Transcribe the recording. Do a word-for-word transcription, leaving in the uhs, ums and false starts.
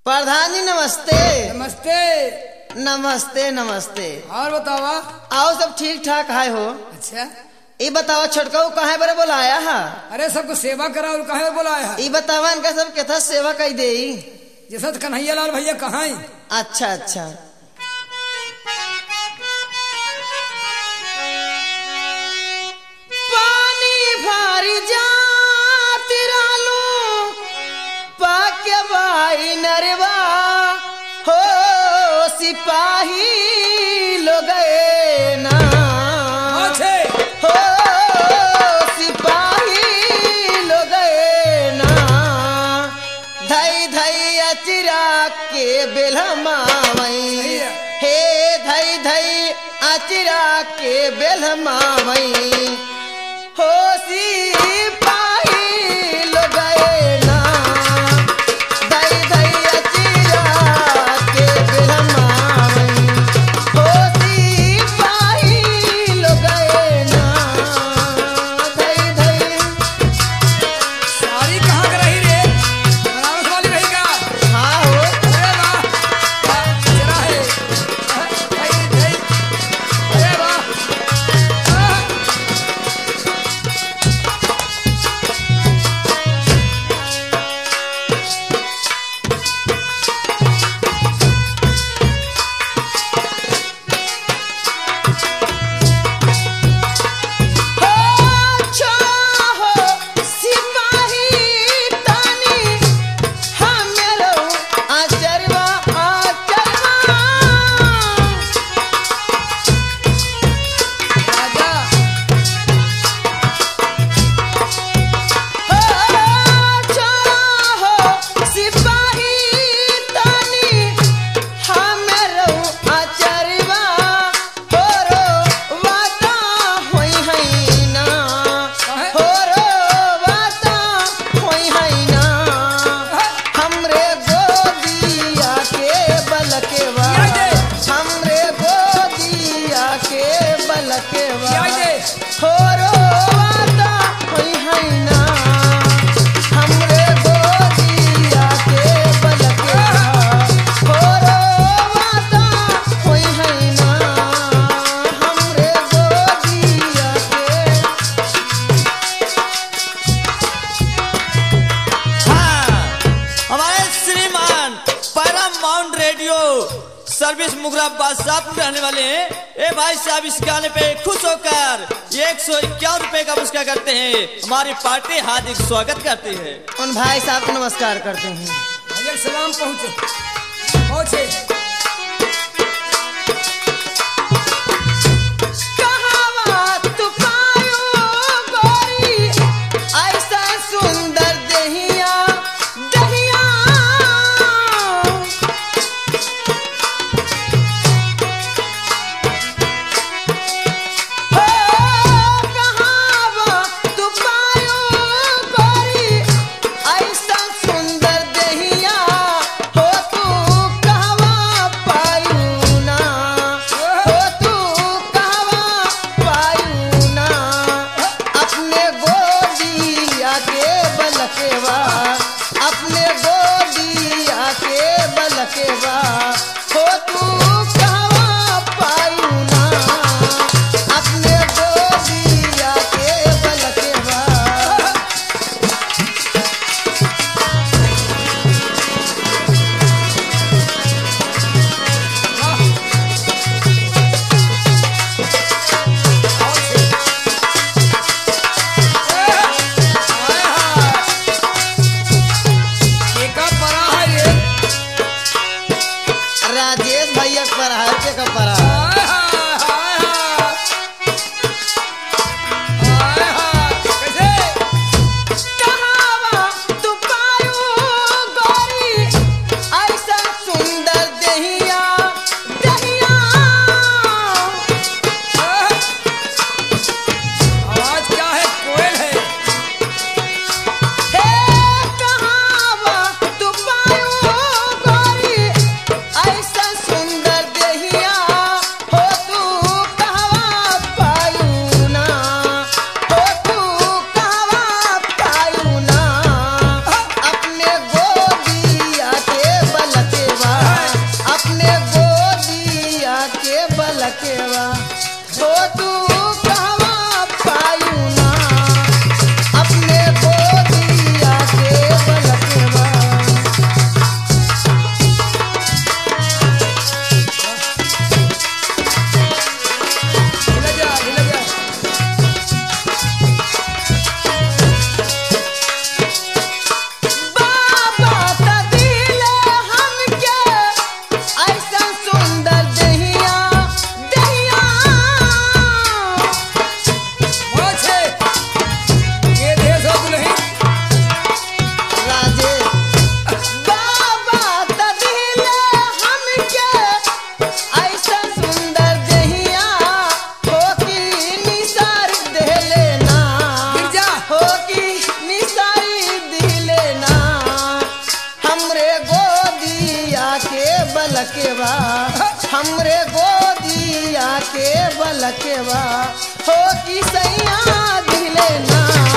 प्रधान जी नमस्ते। नमस्ते। नमस्ते नमस्ते। और बतावा। आओ सब ठीक ठाक है हो। अच्छा ये बतावा छोटका कहाँ बड़े बोलाया है? अरे सबको सेवा करा और कहे बोलाया है? ये बतावा इनका सब कैसा सेवा कर दे। जैसा कन्हैया लाल भैया कहाँ? अच्छा अच्छा। पानी भारी जा तेरा लो पाके भाई नरवा हो सिपाही लोग गए ना हो सिपाही लोग गए ना धई धई अचिरा के बेलमावई हे धई धई अचिरा के बेलमावई हो सिपाही लोग गए ना धई धई अचिरा के बेलमावई हो सिपाही लोग गए ना धई धई। सारी कहाँ कर रही रे? बनारस वाली रही का? हाँ हो। अरे वाह वाह, जरा है भाई भाई। अरे वाह आह, हो चाहो सिपाही तानी हमरो आचरवा आचरवा राजा हो चाहो सिपाही तानी हमरो आचरवा होरो वाता होई है ना होरो वाता होई है ना हमरे गोदिया के बलकेवा हमरे गोदिया के बलकेवा होरो वाता होई है ना हमरे गोदिया के बलकेवा होरो वाता होई है ना हमरे गोदिया के। हाँ, हमारे श्रीमान परम माउंट रेडियो सर्विस मुगराबाद साहब रहने वाले हैं। ए भाई साहब इस गाने पे खुश होकर एक सौ इक्यावन रुपए का पुरस्कार करते हैं। हमारी पार्टी हार्दिक स्वागत करती है। उन भाई साहब को नमस्कार करते हैं। भैया सलाम पहुँचे पहुँचे। कहावा तू पायो गोरी ऐसा सुंदर दहिया दहिया हो कहावा तू पायो गोरी ऐसा सुंदर दहिया हो तू कहवा पायू ना हो तू कहवा पायू ना अपने गोदिया के बलकेवा अपने गोदिया के बलकेवा हो तू कहवा पायू ना अपने गोदिया के बलकेवा। एका परा है ये। बलकेवा हमरे गोदिया के बलकेवा हो कि सैया दिले ना